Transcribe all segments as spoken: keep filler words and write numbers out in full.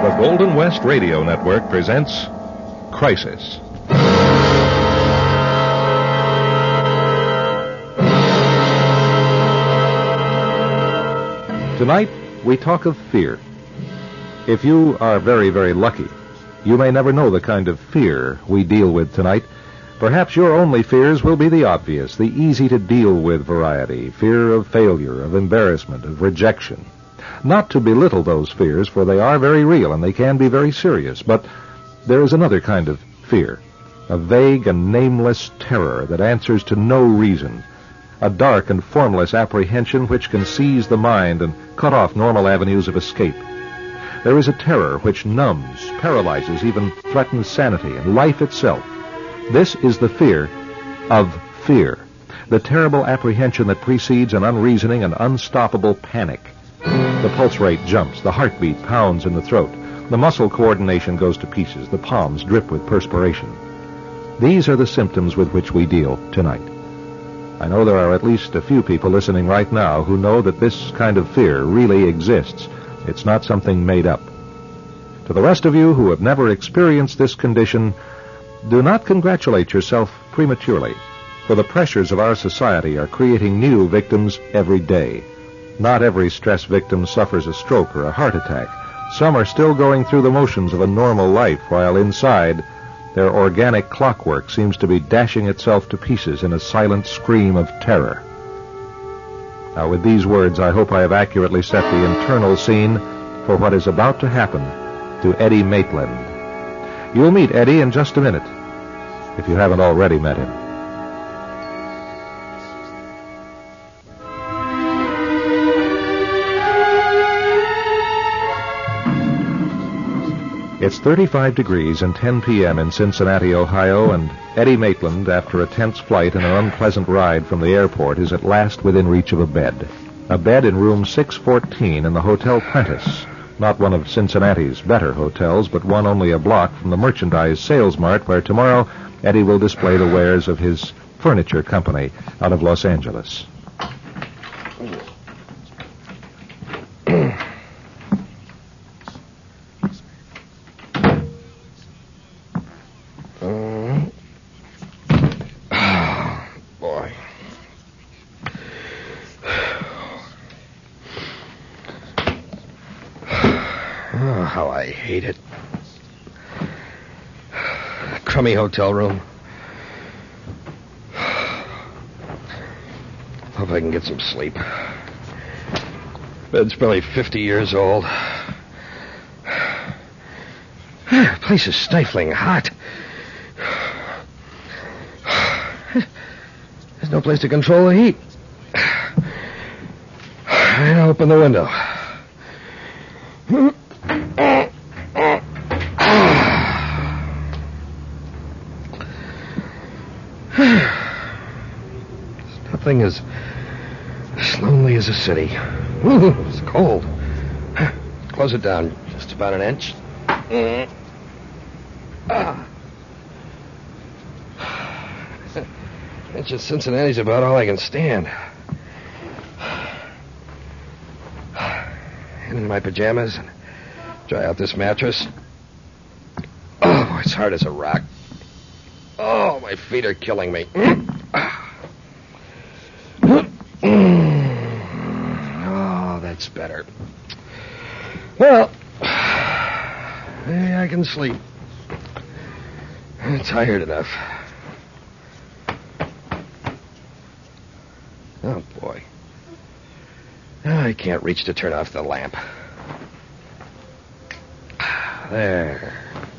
The Golden West Radio Network presents Crisis. Tonight, we talk of fear. If you are very, very lucky, you may never know the kind of fear we deal with tonight. Perhaps your only fears will be the obvious, the easy-to-deal-with variety, fear of failure, of embarrassment, of rejection. Not to belittle those fears, for they are very real and they can be very serious, but there is another kind of fear, a vague and nameless terror that answers to no reason, a dark and formless apprehension which can seize the mind and cut off normal avenues of escape. There is a terror which numbs, paralyzes, even threatens sanity and life itself. This is the fear of fear, the terrible apprehension that precedes an unreasoning and unstoppable panic. The pulse rate jumps, the heartbeat pounds in the throat, the muscle coordination goes to pieces, the palms drip with perspiration. These are the symptoms with which we deal tonight. I know there are at least a few people listening right now who know that this kind of fear really exists. It's not something made up. To the rest of you who have never experienced this condition, do not congratulate yourself prematurely, for the pressures of our society are creating new victims every day. Not every stress victim suffers a stroke or a heart attack. Some are still going through the motions of a normal life, while inside, their organic clockwork seems to be dashing itself to pieces in a silent scream of terror. Now, with these words, I hope I have accurately set the internal scene for what is about to happen to Eddie Maitland. You'll meet Eddie in just a minute, if you haven't already met him. It's thirty-five degrees and ten p.m. in Cincinnati, Ohio, and Eddie Maitland, after a tense flight and an unpleasant ride from the airport, is at last within reach of a bed. A bed in room six fourteen in the Hotel Prentice. Not one of Cincinnati's better hotels, but one only a block from the Merchandise Sales Mart, where tomorrow Eddie will display the wares of his furniture company out of Los Angeles. Oh, how I hate it. Crummy hotel room. Hope I can get some sleep. Bed's probably fifty years old. The place is stifling hot. There's no place to control the heat. I open the window. Nothing is as lonely as a city. Ooh, it's cold. Close it down just about an inch. Ah. Inch of Cincinnati's about all I can stand. In my pajamas and dry out this mattress. Oh, boy, it's hard as a rock. Oh, my feet are killing me. Oh, that's better. Well, maybe I can sleep. I'm tired enough. Oh, boy. I can't reach to turn off the lamp. There.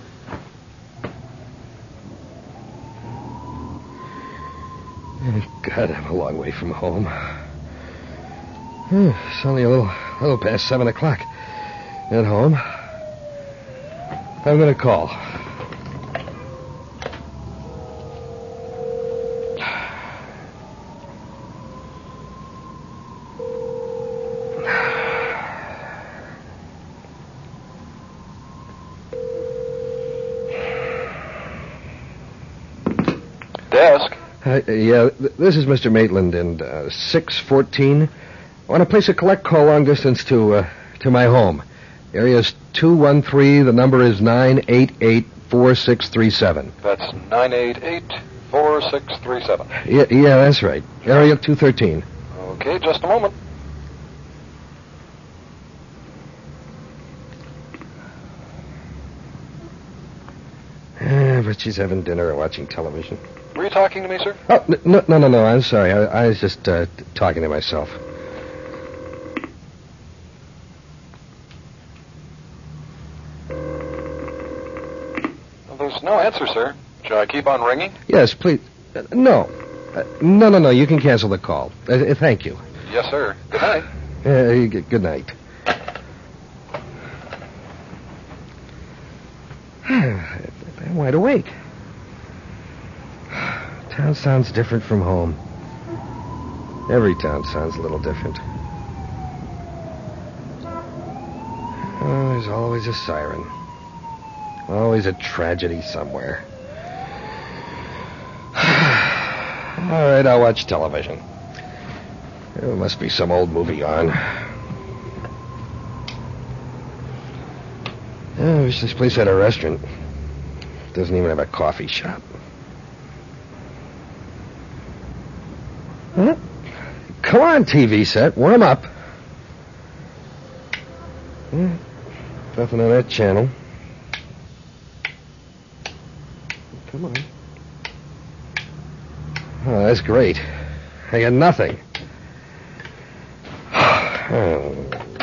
God, I'm a long way from home. It's only a little, little past seven o'clock. At home. I'm going to call. Desk. Uh, yeah, th- this is Mister Maitland in uh, six fourteen. I want to place a collect call long distance to uh, to my home. Area's two one three. The number is nine eight eight, four six three seven. That's nine eight eight, four six three seven. Yeah, yeah, that's right. Area two thirteen. Okay, just a moment. Eh, but she's having dinner or watching television. Were you talking to me, sir? Oh, n- no, no, no, no. I'm sorry. I, I was just uh, t- talking to myself. Well, there's no answer, sir. Shall I keep on ringing? Yes, please. Uh, no. Uh, no, no, no. You can cancel the call. Uh, uh, thank you. Yes, sir. Good night. Uh, you g- good night. I'm wide awake. Town sounds different from home. Every town sounds a little different. Oh, there's always a siren. Always a tragedy somewhere. All right, I'll watch television. There must be some old movie on. I wish this place had a restaurant. It doesn't even have a coffee shop. Huh? Come on, T V set. Warm up. Hmm. Nothing on that channel. Come on. Oh, that's great. I got nothing. Oh.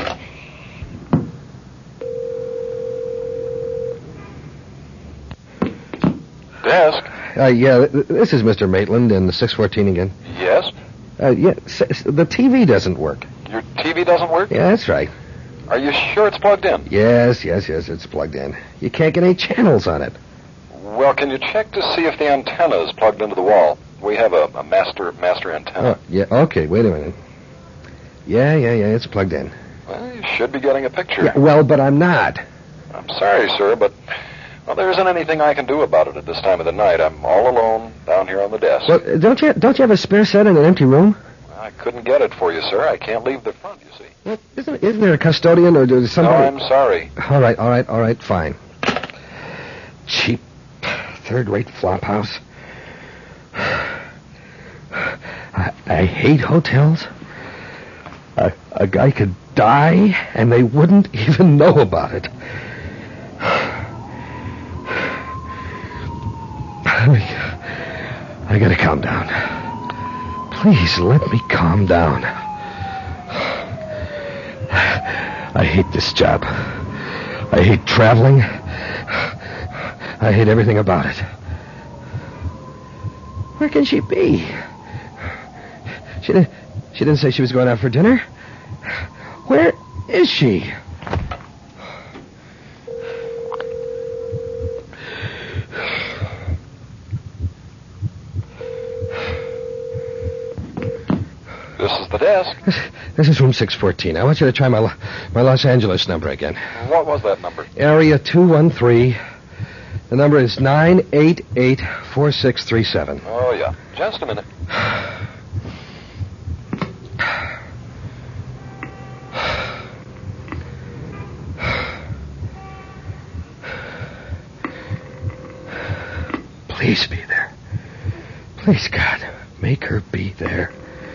Desk? Uh, yeah, th- this is Mister Maitland in the six fourteen again. Yes? Uh, yeah, s- s- the T V doesn't work. Your T V doesn't work? Yeah, that's right. Are you sure it's plugged in? Yes, yes, yes, it's plugged in. You can't get any channels on it. Well, can you check to see if the antenna is plugged into the wall? We have a, a master master antenna. Oh, yeah, okay, wait a minute. Yeah, yeah, yeah, it's plugged in. Well, you should be getting a picture. Yeah, well, but I'm not. I'm sorry, sir, but well, there isn't anything I can do about it at this time of the night. I'm all alone down here on the desk. Well, don't you don't you have a spare set in an empty room? I couldn't get it for you, sir. I can't leave the front, you see. Well, isn't isn't there a custodian or does somebody? No, I'm sorry. All right, all right, all right, fine. Cheap, third-rate flop house. I, I hate hotels. A, a guy could die, and they wouldn't even know about it. I, I gotta calm down. Please let me calm down. I hate this job. I hate traveling. I hate everything about it. Where can she be? She didn't, she didn't say she was going out for dinner. Where is she? This is the desk. This, this is room six fourteen. I want you to try my my Los Angeles number again. What was that number? Area two one three. The number is nine eight eight, four six three seven. Oh, yeah. Just a minute. Please be there. Please, God, make her be there.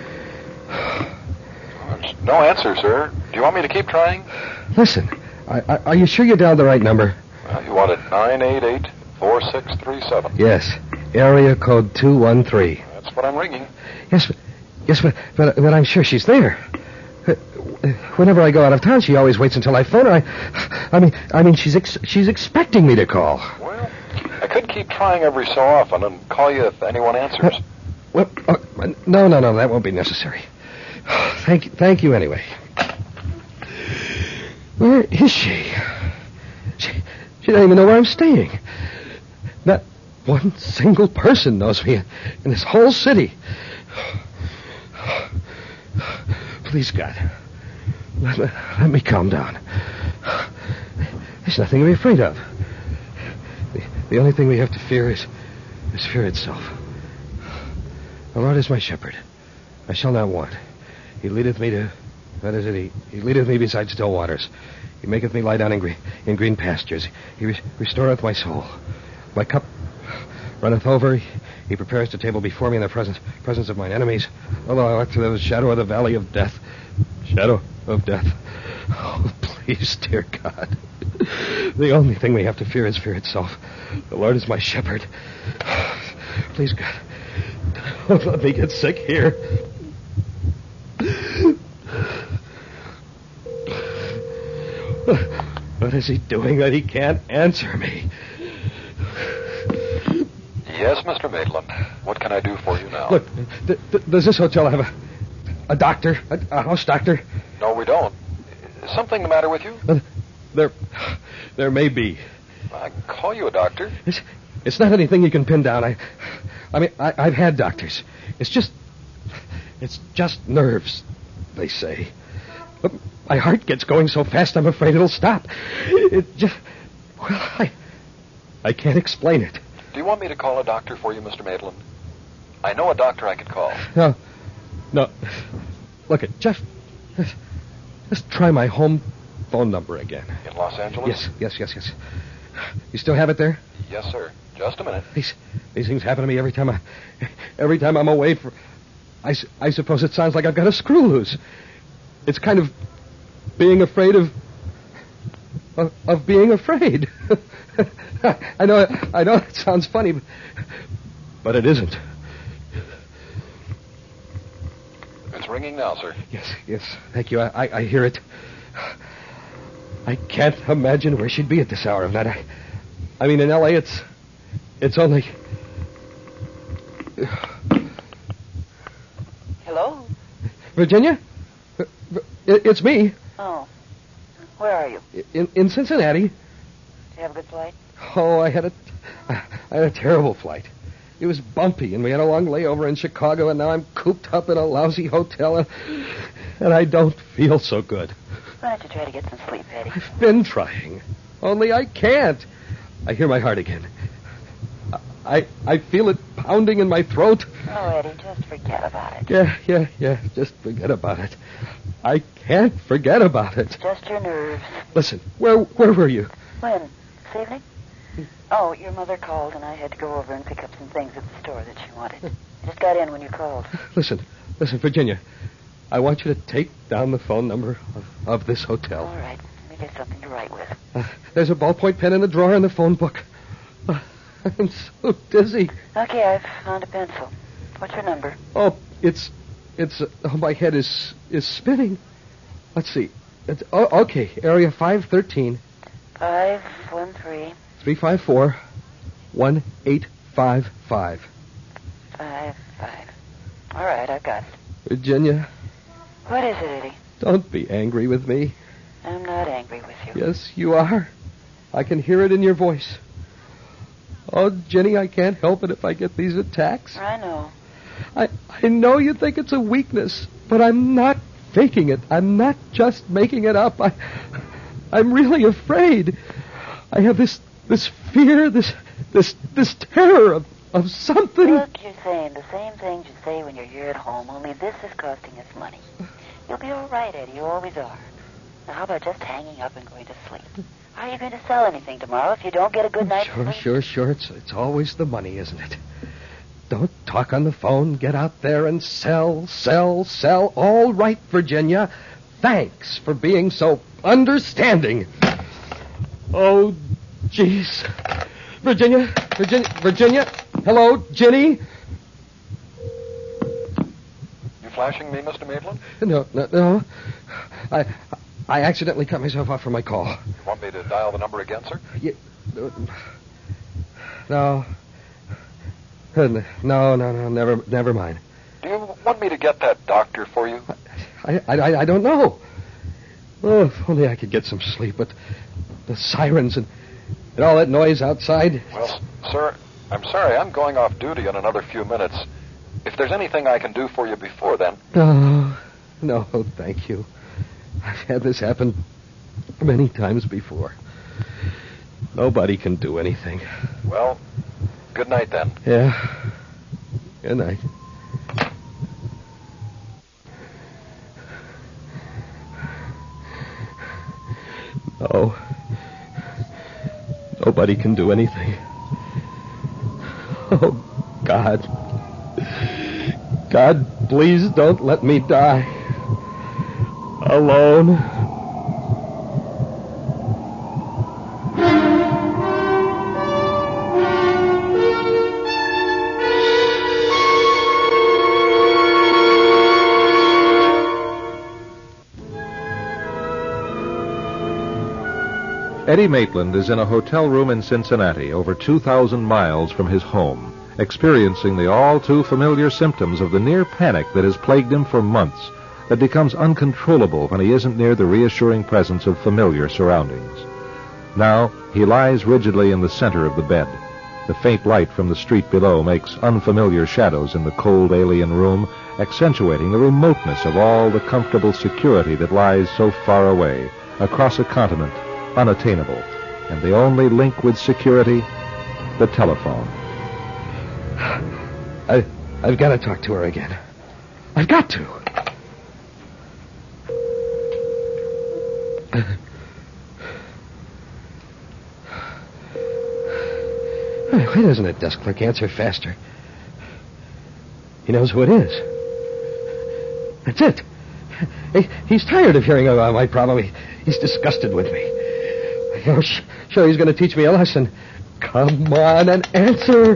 There's no answer, sir. Do you want me to keep trying? Listen, I, I, are you sure you dialed the right number? Well, you wanted nine eight eight, four six three seven. Yes. Area code two one three. That's what I'm ringing. Yes, but, yes, but, but, but I'm sure she's there. Uh, Whenever I go out of town, she always waits until I phone her. I, I mean, I mean, she's ex- she's expecting me to call. Well, I could keep trying every so often and call you if anyone answers. Uh, well, uh, no, no, no, that won't be necessary. Thank you, thank you anyway. Where is she? She, she doesn't even know where I'm staying. Not one single person knows me in this whole city. Please, God, let, let me calm down. There's nothing to be afraid of. The, the only thing we have to fear is, is fear itself. The Lord is my shepherd. I shall not want. He leadeth me to That is it. He, he leadeth me beside still waters. He maketh me lie down in green, in green pastures. He re- restoreth my soul. My cup runneth over. He, he prepareth the table before me in the presence, presence of mine enemies. Although I walk through the shadow of the valley of death. Shadow of death. Oh, please, dear God. The only thing we have to fear is fear itself. The Lord is my shepherd. Please, God, don't let me get sick here. What is he doing that he can't answer me? Yes, Mister Maitland. What can I do for you now? Look, th- th- does this hotel have a, a doctor, a, a house doctor? No, we don't. Is something the matter with you? Uh, there, there may be. I can call you a doctor. It's, it's not anything you can pin down. I, I mean, I, I've had doctors. It's just, it's just nerves, they say. But my heart gets going so fast, I'm afraid it'll stop. It just, well, I, I can't explain it. Do you want me to call a doctor for you, Mister Maitland? I know a doctor I could call. No, no. Look, it, Jeff, just, just try my home phone number again. In Los Angeles? Yes, yes, yes, yes. You still have it there? Yes, sir. Just a minute. These, these things happen to me every time I, every time I'm away for. I, I suppose it sounds like I've got a screw loose. It's kind of being afraid of, of, of being afraid. I know, I know it sounds funny, but, but it isn't. It's ringing now, sir. Yes, yes, thank you. I, I, I hear it. I can't imagine where she'd be at this hour of night. I, I mean, in L A, it's, it's only. Hello? Virginia? It, it's me. Oh. Where are you? In, in Cincinnati. Did you have a good flight? Oh, I had a, I had a terrible flight. It was bumpy, and we had a long layover in Chicago, and now I'm cooped up in a lousy hotel, and, and I don't feel so good. Why don't you try to get some sleep, Eddie? I've been trying, only I can't. I hear my heart again. I I feel it pounding in my throat. Oh, Eddie, just forget about it. Yeah, yeah, yeah, just forget about it. I can't forget about it. Just your nerves. Listen, where where were you? When? This evening? Oh, your mother called, and I had to go over and pick up some things at the store that she wanted. Just got in when you called. Listen, listen, Virginia. I want you to take down the phone number of, of this hotel. All right. Let me get something to write with. Uh, there's a ballpoint pen in the drawer in the phone book. Uh, I'm so dizzy. Okay, I've found a pencil. What's your number? Oh, it's, it's, uh, oh, my head is, is spinning. Let's see. It's, oh, okay, area five thirteen. Five, one, three. three five four, one eight five five. Five, five. All right, I've got it. Virginia. What is it, Eddie? Don't be angry with me. I'm not angry with you. Yes, you are. I can hear it in your voice. Oh, Jenny, I can't help it if I get these attacks. I know. I, I know you think it's a weakness, but I'm not faking it. I'm not just making it up. I, I'm really afraid. I have this this fear, this this this terror of, of something. Look, you're saying the same things you say when you're here at home, only this is costing us money. You'll be all right, Eddie. You always are. Now, how about just hanging up and going to sleep? How are you going to sell anything tomorrow if you don't get a good night's Sure, sleep? sure, sure. It's it's always the money, isn't it? Don't talk on the phone. Get out there and sell, sell, sell. All right, Virginia. Thanks for being so understanding. Oh, jeez. Virginia, Virginia, Virginia. Hello, Jenny. You flashing me, Mister Maitland? No, no, no. I, I accidentally cut myself off from my call. You want me to dial the number again, sir? Yeah, no. No, no, no, never, never mind. Do you want me to get that doctor for you? I, I, I don't know. Oh, if only I could get some sleep, but the sirens and, and all that noise outside. Well, sir, I'm sorry. I'm going off duty in another few minutes. If there's anything I can do for you before then... No, no, thank you. I've had this happen many times before. Nobody can do anything. Well, good night then. Yeah. Good night. Oh, nobody can do anything. Oh, God. God, please don't let me die. Alone. Eddie Maitland is in a hotel room in Cincinnati, over two thousand miles from his home, experiencing the all-too-familiar symptoms of the near panic that has plagued him for months, that becomes uncontrollable when he isn't near the reassuring presence of familiar surroundings. Now, he lies rigidly in the center of the bed. The faint light from the street below makes unfamiliar shadows in the cold alien room, accentuating the remoteness of all the comfortable security that lies so far away, across a continent, unattainable, and the only link with security, the telephone. I, I've got to talk to her again. I've got to. Why doesn't a desk clerk answer faster? He knows who it is. That's it. He, he's tired of hearing about my problem. He, he's disgusted with me. Oh, sh- sure, he's going to teach me a lesson. Come on and answer.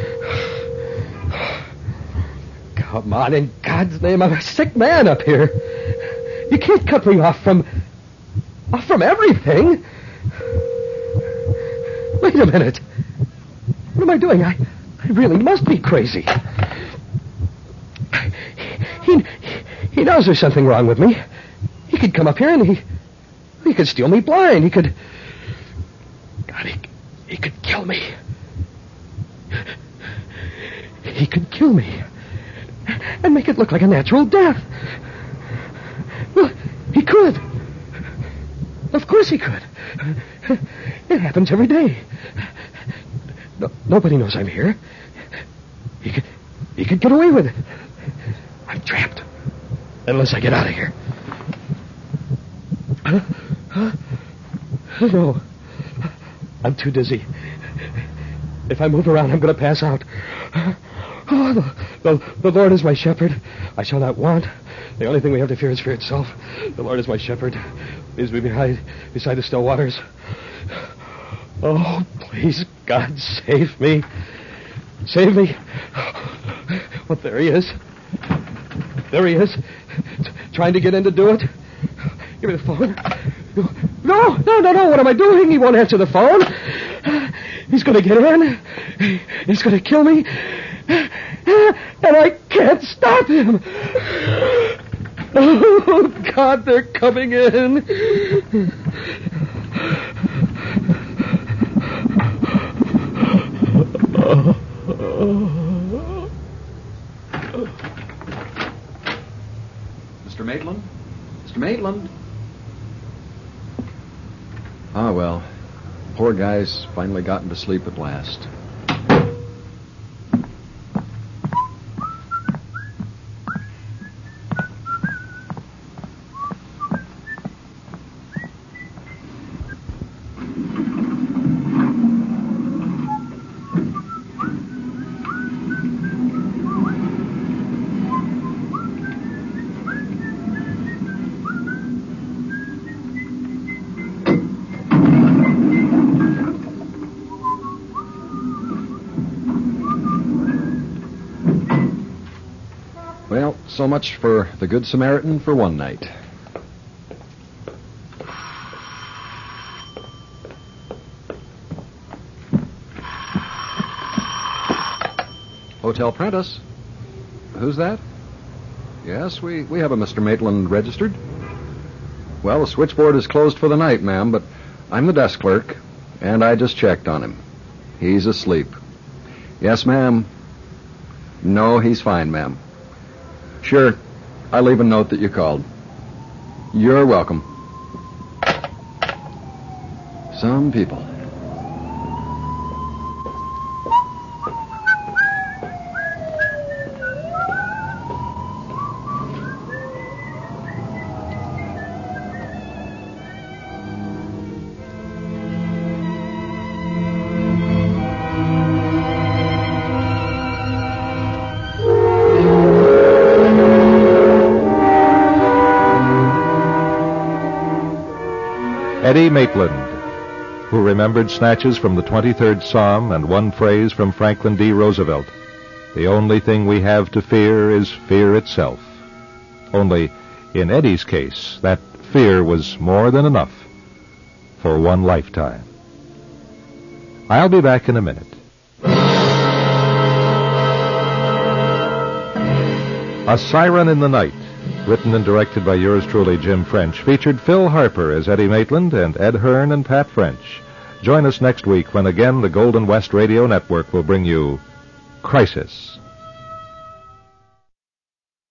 Come on, in God's name, I'm a sick man up here. You can't cut me off from... off from everything. Wait a minute. What am I doing? I, I really must be crazy. He, he knows there's something wrong with me. He could come up here and he... he could steal me blind. He could... God, he, he could kill me. He could kill me. And make it look like a natural death. Well, he could. Of course he could. It happens every day. No, nobody knows I'm here. He could, he could get away with it. I'm trapped. Unless I get out of here. Huh? Huh? No. I'm too dizzy. If I move around, I'm going to pass out. Oh, the, the, the Lord is my shepherd. I shall not want. The only thing we have to fear is fear itself. The Lord is my shepherd. Leads me behind, beside the still waters. Oh, please, God, save me. Save me. Well, there he is. There he is. Trying to get in to do it. Give me the phone. No, no, no, no. What am I doing? He won't answer the phone. He's going to get in. He's going to kill me. And I can't stop him. Oh, God, they're coming in. Mister Maitland? Mister Maitland? Ah, well. Poor guy's finally gotten to sleep at last. Well, so much for the Good Samaritan for one night. Hotel Prentice. Who's that? Yes, we, we have a Mister Maitland registered. Well, the switchboard is closed for the night, ma'am, but I'm the desk clerk, and I just checked on him. He's asleep. Yes, ma'am. No, he's fine, ma'am. Sure. I'll leave a note that you called. You're welcome. Some people. Eddie Maitland, who remembered snatches from the twenty-third Psalm and one phrase from Franklin D. Roosevelt. The only thing we have to fear is fear itself. Only, in Eddie's case, that fear was more than enough for one lifetime. I'll be back in a minute. A Siren in the Night, written and directed by yours truly, Jim French, featured Phil Harper as Eddie Maitland and Ed Hearn and Pat French. Join us next week when again the Golden West Radio Network will bring you Crisis.